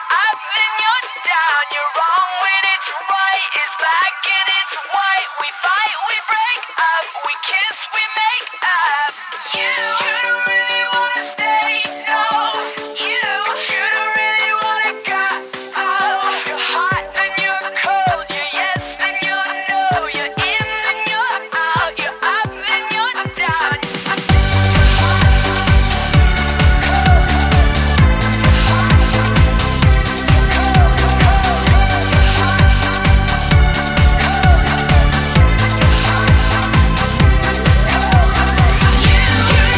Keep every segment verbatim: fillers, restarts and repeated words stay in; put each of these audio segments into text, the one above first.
up, then you're down. You're wrong when it's right. It's black and it's white. We fight, we break up. We kiss, we make up. You, you don't really wanna stay, no. You, you don't really wanna go. Oh, you're hot, then you're cold. You're yes, then you're no. You're in, then you're out. You're up, then you're down. You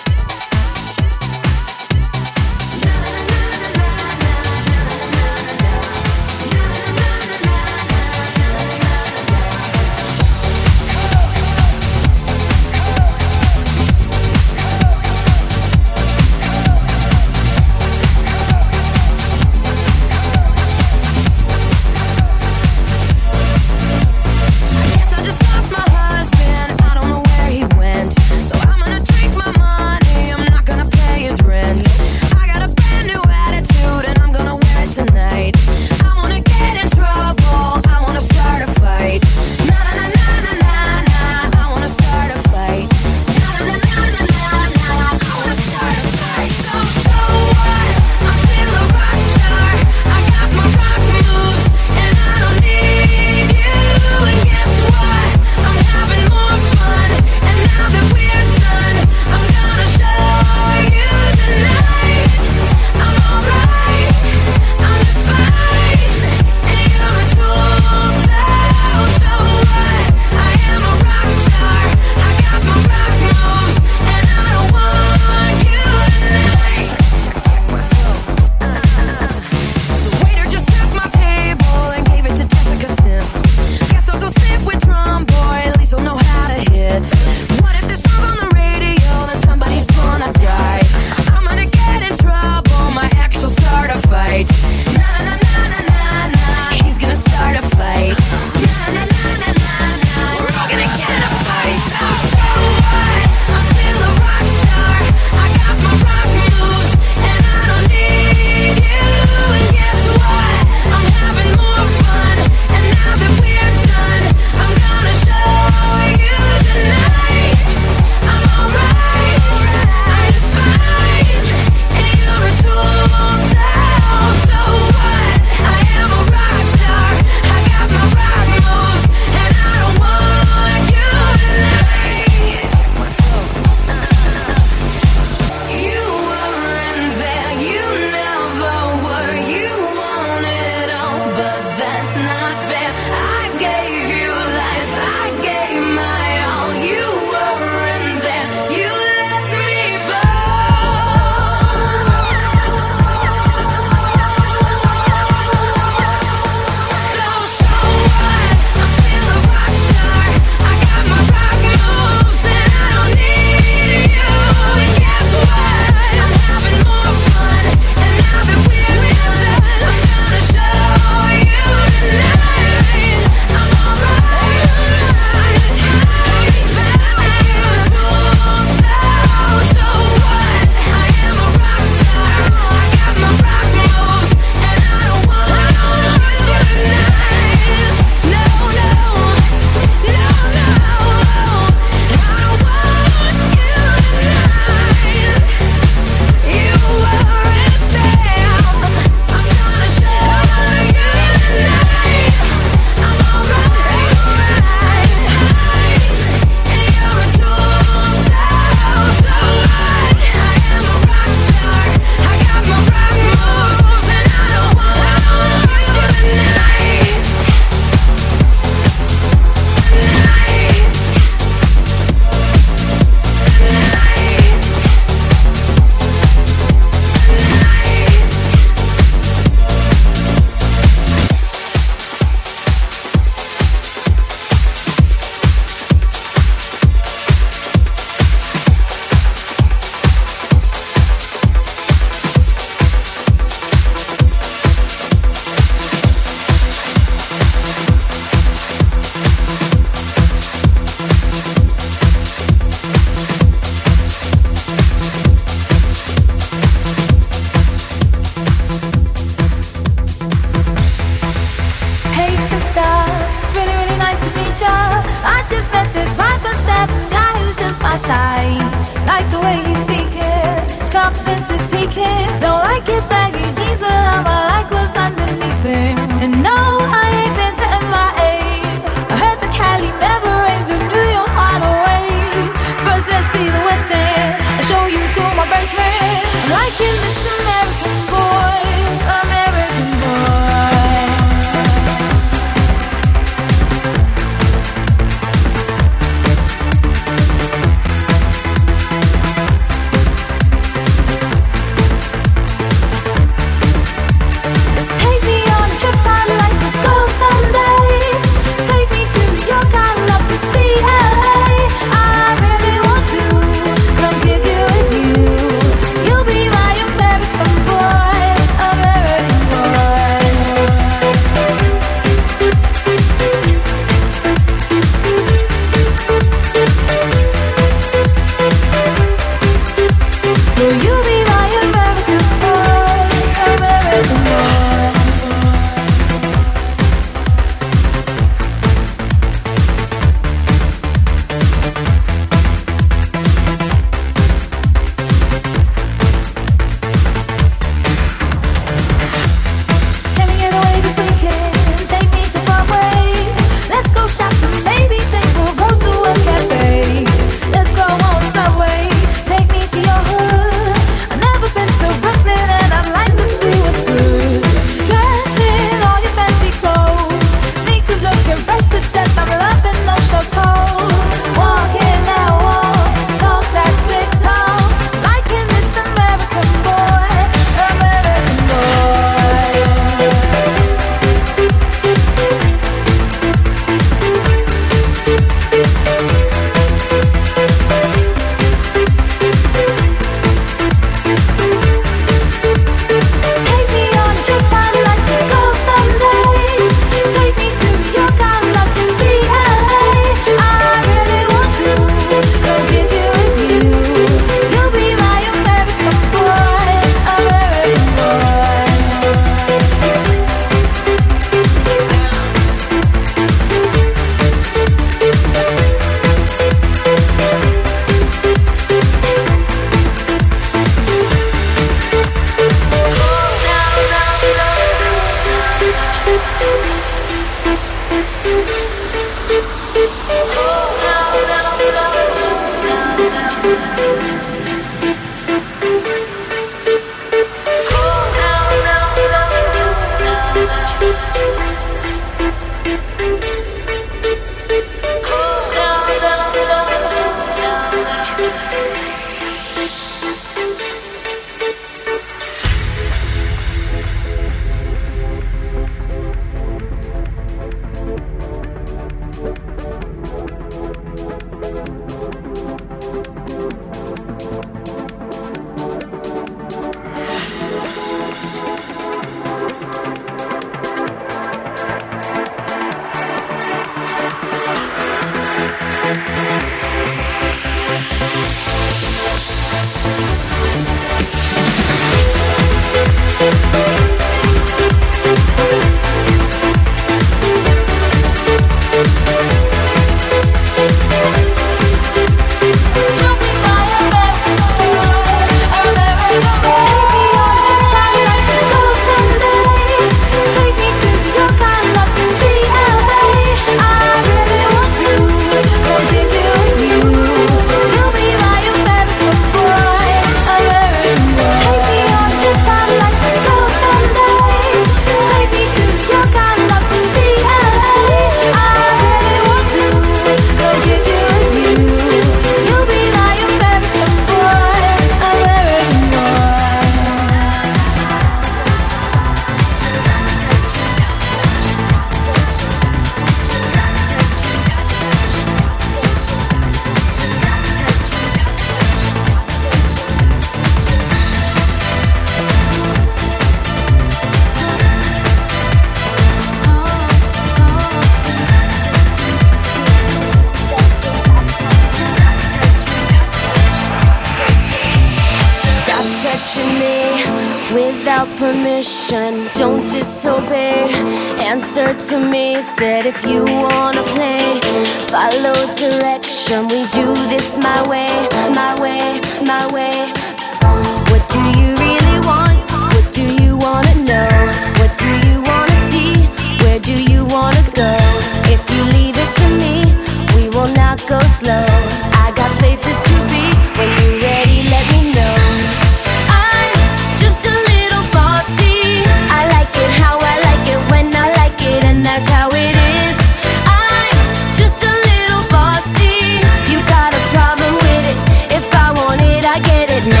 without permission. Don't disobey. Answer to me. Said if you wanna play, follow direction. We do this my way, my way, my way. What do you really want? What do you wanna know? What do you wanna see? Where do you wanna go? If you leave it to me, we will not go slow. I got places to be. When you're ready, let me know. I'm just a little bossy. I like it how I like it when I like it, and that's how it is. I'm just a little bossy. You got a problem with it? If I want it, I get it now.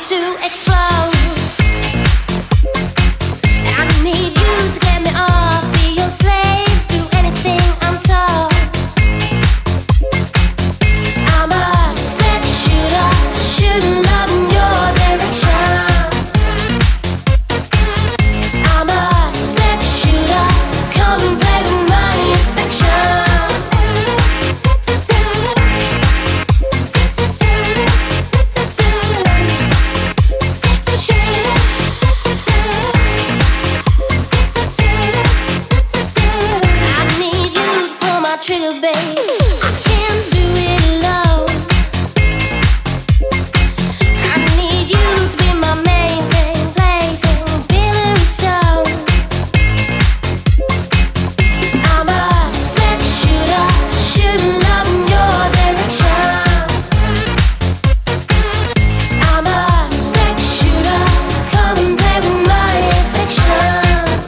to explode. I need you to get me off, be your slave, do anything I'm told. I'm a sex shooter, shooting love in your direction. I'm a sex shooter, come and play with my infection. Trigger, babe. I can't do it alone. I need you to be my main thing, plaything, Billy Stone. I'm a sex shooter, shooting love in your direction. I'm a sex shooter, come and play with my affection.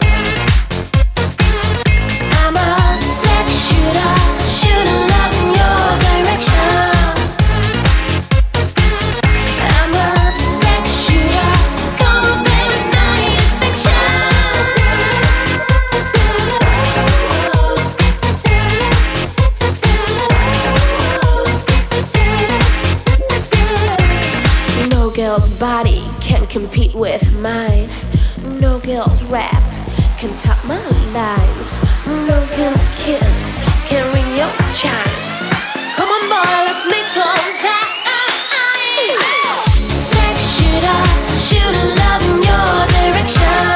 I'm a sex shooter, shooting love in your direction. I'm a sex shooter, come on baby, my infection. No girl's body can compete with mine. No girl's rap can top my lines. No girl's kiss can ring your chimes. Come on, boy, let's make some time. Sex shooter, shooting love in your direction.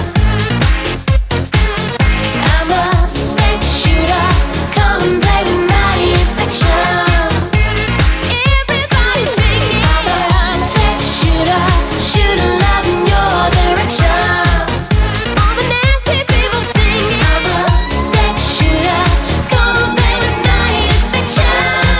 I'm a sex shooter, come and play with my affection. Everybody sing it. I'm a sex shooter, shooting love in your direction. All the nasty people sing it. I'm a sex shooter, come on play with my affection.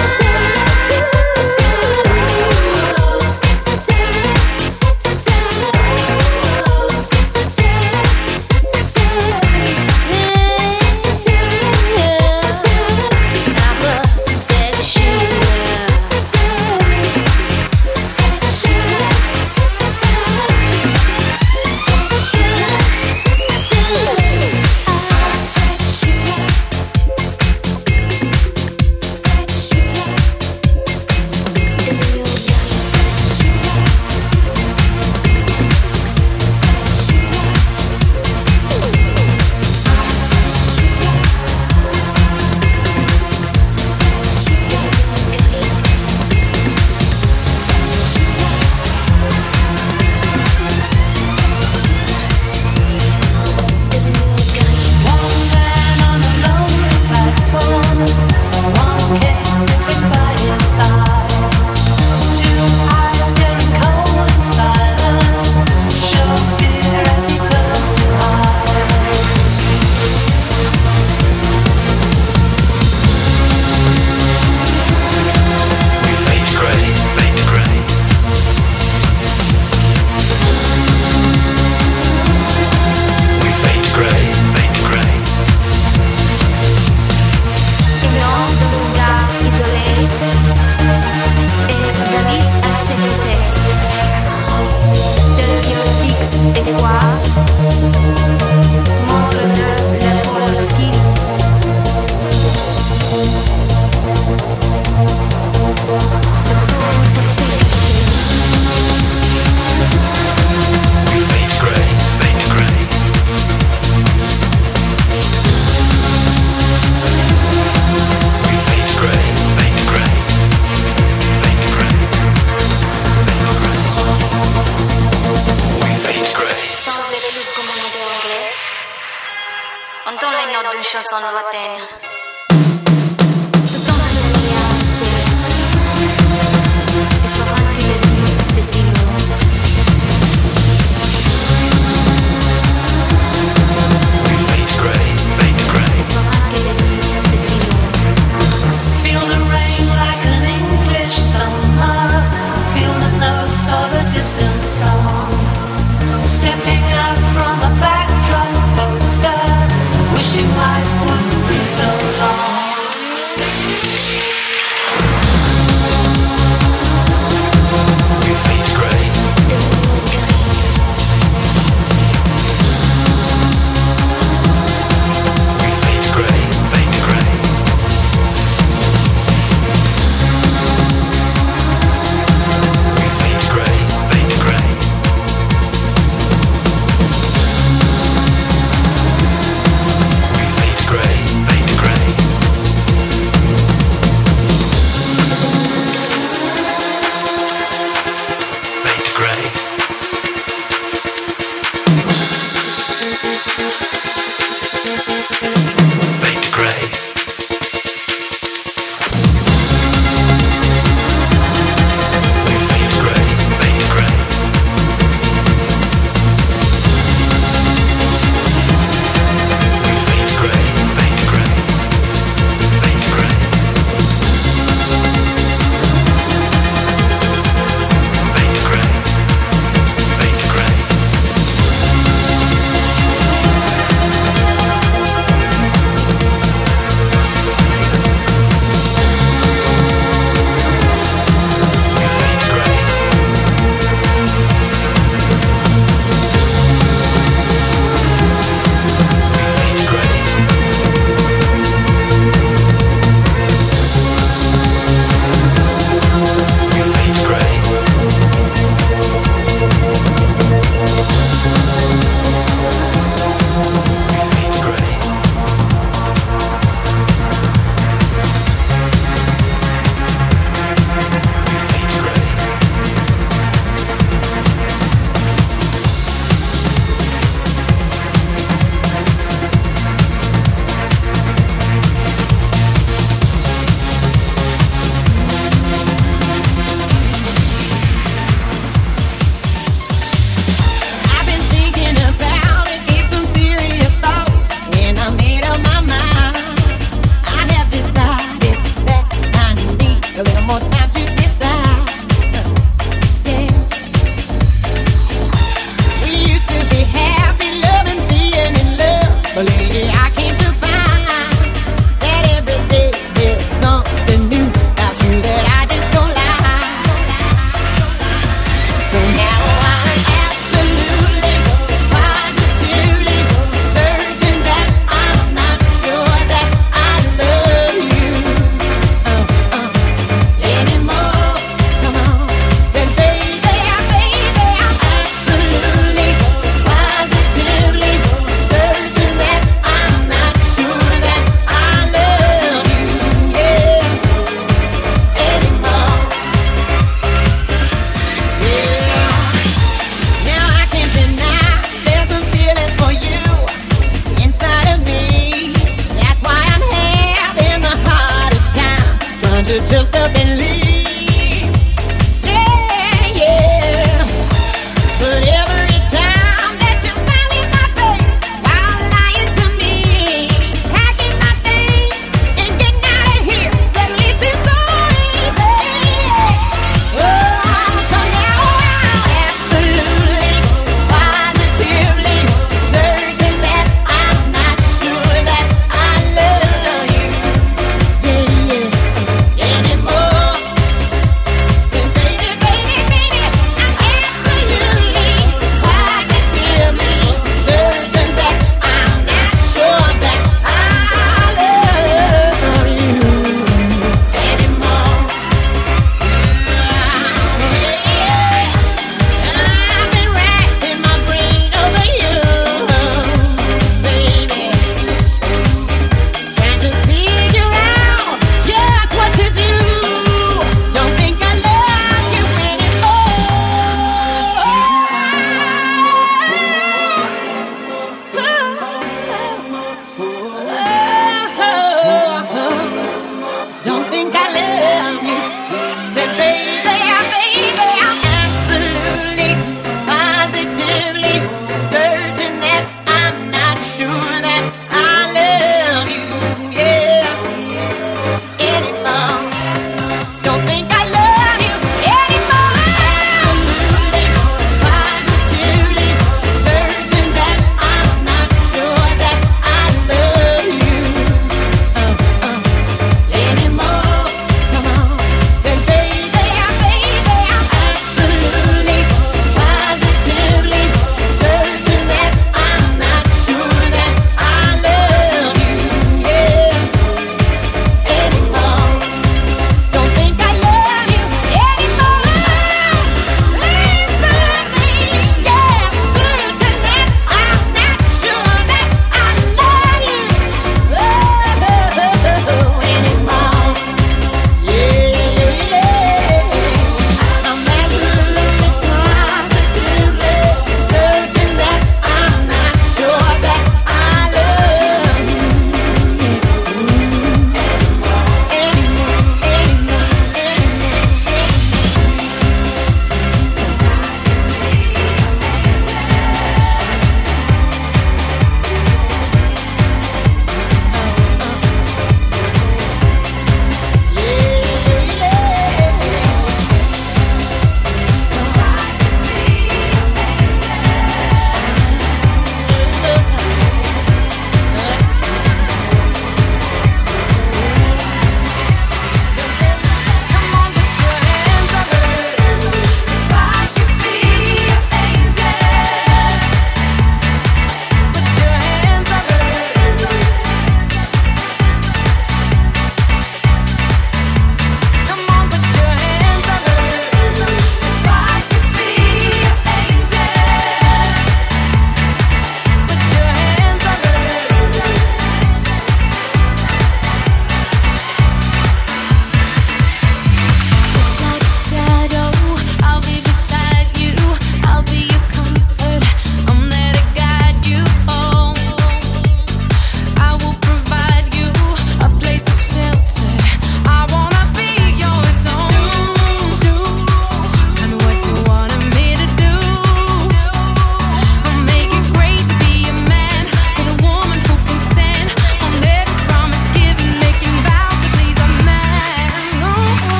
chanson lointaine. Distant song, stepping out from a backdrop poster, wishing life would be so just up and leave. Yeah, yeah. But every time that you smile in my face while lying to me, packing my things and getting out of here, at least it's so easy. Oh, so now I'm absolutely, positively certain that I'm not sure that I love you, yeah, yeah, anymore.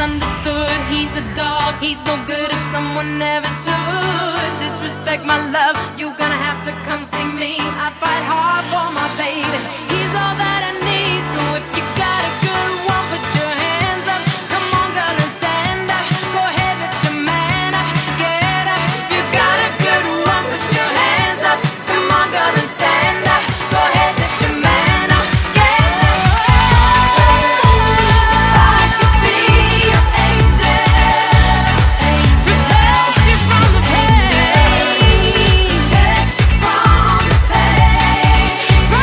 misunderstood. He's a dog, he's no good if someone never should disrespect my love. You're gonna have to come see me. I fight hard for my baby. He's all that I need. So if you got a good one, put your hands up. Come on, girl, and stand up. Go ahead, lift your man up. Get up. If you got a good one, put your hands up. Come on, girl, and stand up. Go ahead, lift your man up. Get up. I could be your angel. Protect you from the pain. Protect you from the pain.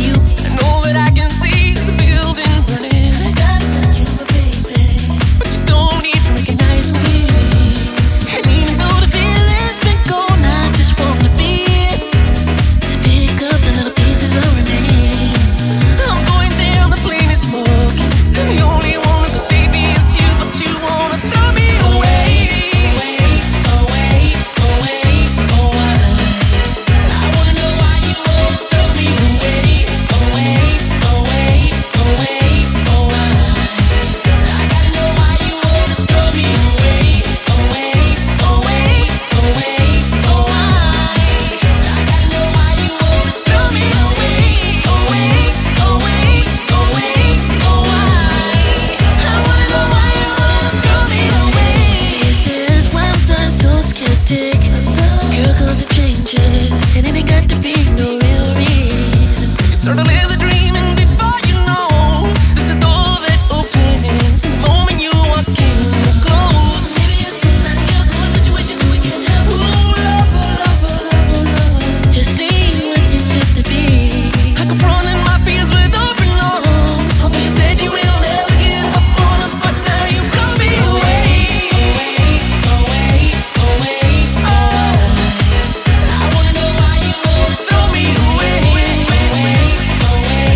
you. I know that I can see the building burning. I gotta ask you, baby, but you don't even recognize me. And even though the feeling's been gone, I just wanna be to pick up the little pieces of remains. I'm going down the plane and smoke, and the only one who can save me is you. But you wanna throw me away, away, away, away, away. I wanna know why you wanna throw me away, away, away, away, away. I gotta know why you wanna throw me away, away, away, away, away. I gotta know why you wanna throw me away, away, away, away, away. I wanna know why you wanna throw me away. Is this why I'm so skeptic? Girl, cause it changes, and it ain't got to be no real reason. You start to live the dream, and before you know, there's a door that opens, and the moment you walk in, it closes. Maybe it's somebody else in a situation that you can't help. Ooh, love, oh, love, oh, love, oh, love. Just seeing what you used to be. I confronted my fears with open arms. Although you said you will never give up on us, but now you blow me away, away, away, away. Oh, I wanna know why you wanna throw me away, away, away,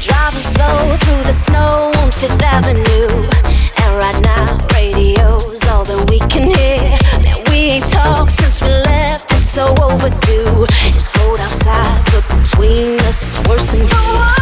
Driving slow through the snow on Fifth Avenue, and right now radio's all that we can hear. Man, we ain't talked since we left, it's so overdue. It's cold outside, but between us it's worse than years.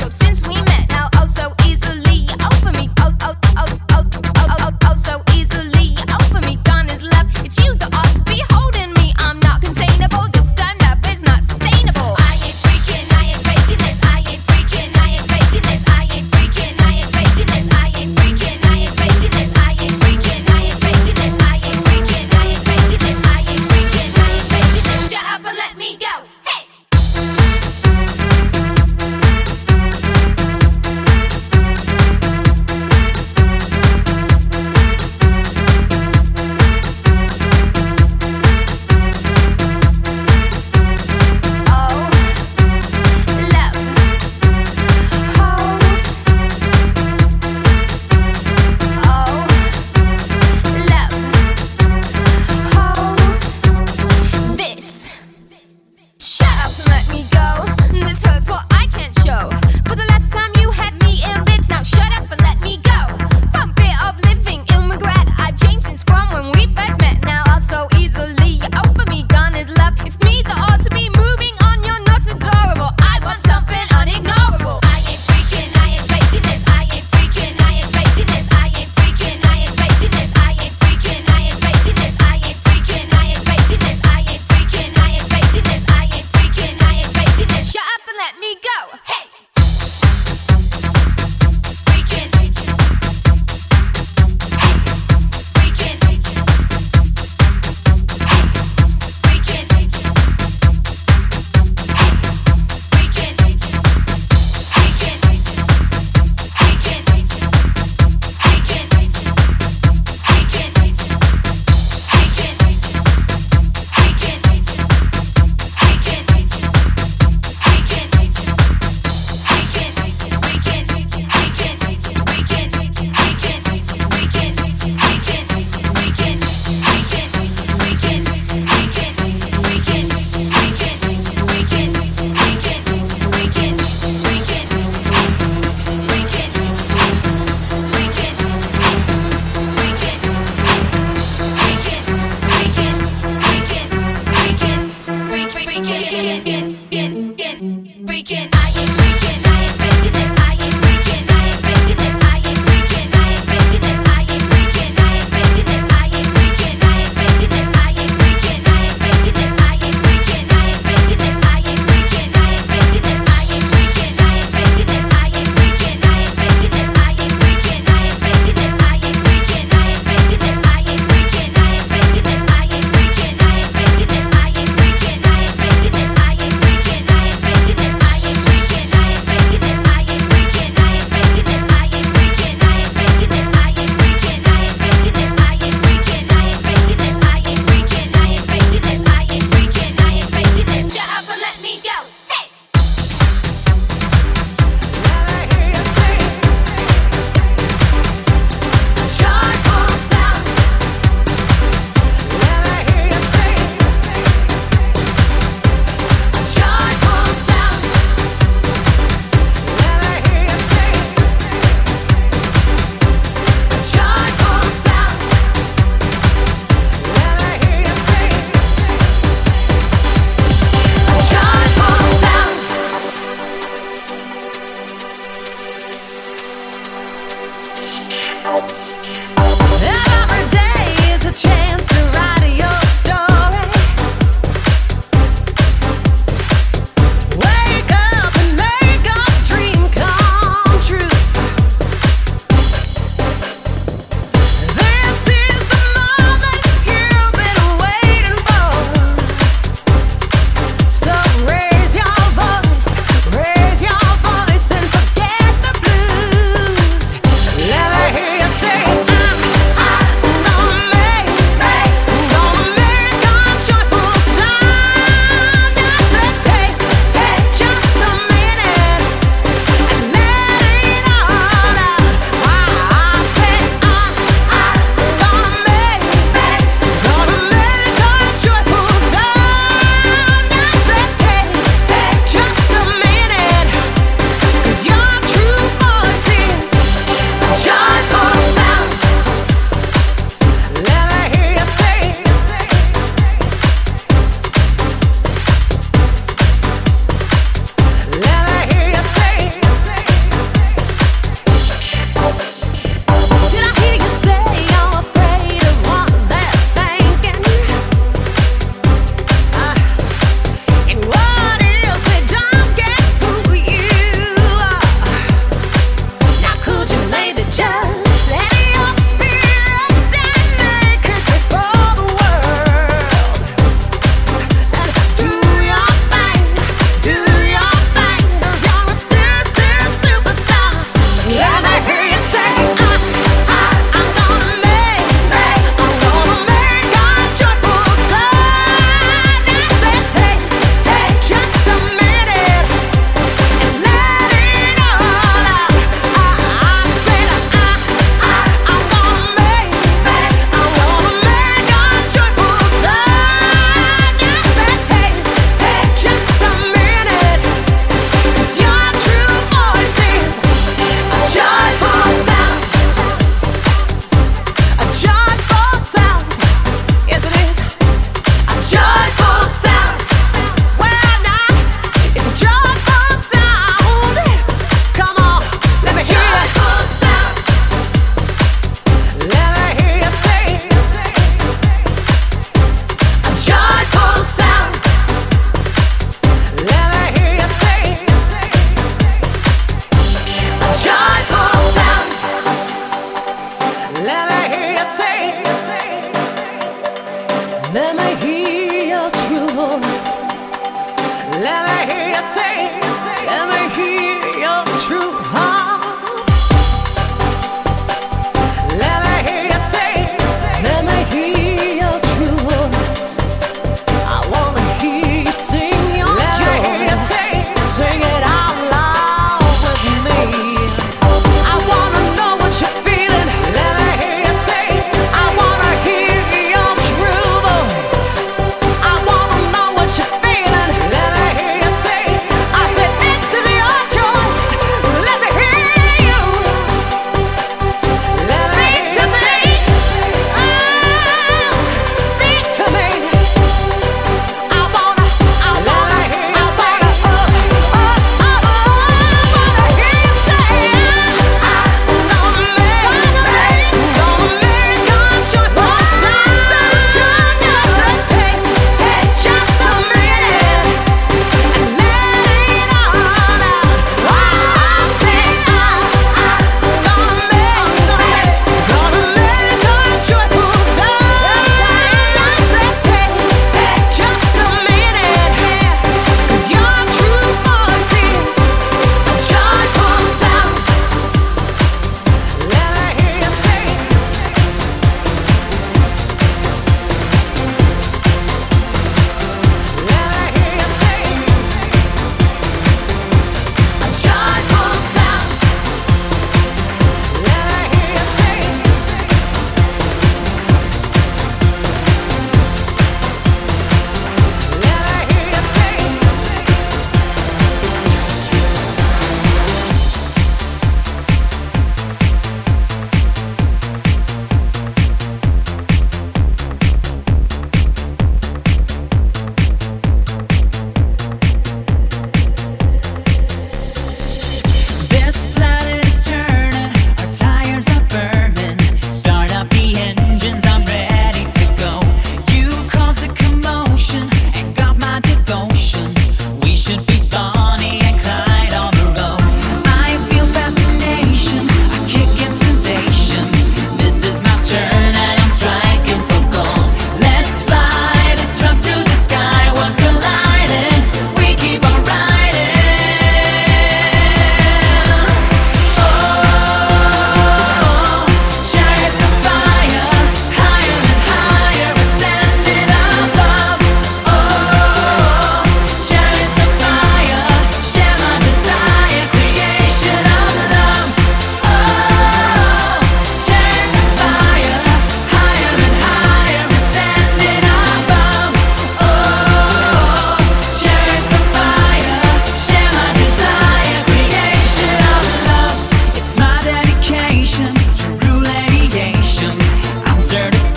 So easily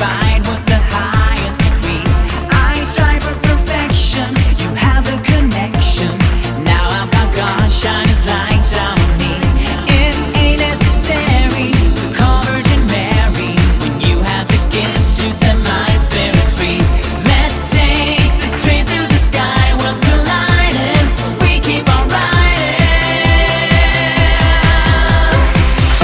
satisfied with the highest degree. I strive for perfection, you have a connection. Now I've got God shine his light down on me. It ain't necessary to call Virgin Mary when you have the gift to set my spirit free. Let's take this train through the sky, worlds colliding, we keep on riding. Oh,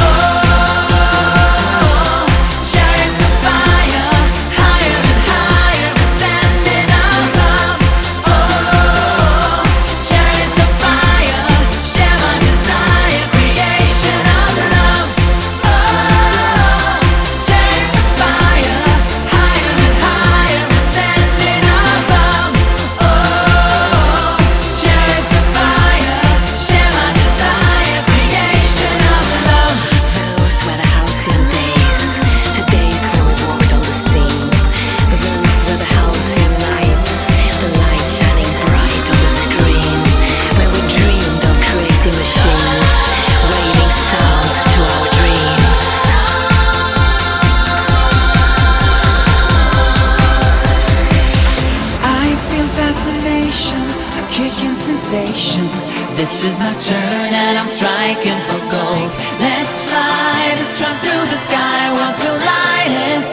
chariots of fire, higher and higher, ascending above. Oh, chariots of fire, share my desire, creation of love. Oh, chariots of fire, higher and higher, ascending above. Oh, chariots of fire, share my desire, creation of love. Those were the halcyon days, the days when we walked on the scene. Those were the halcyon nights, the lights shining bright on the screen, when we dreamed of creating machines, waving sounds to our dreams. I feel fascination, a kicking sensation. This is my turn and I'm striking for gold. Let's fly this truck through the sky, worlds colliding,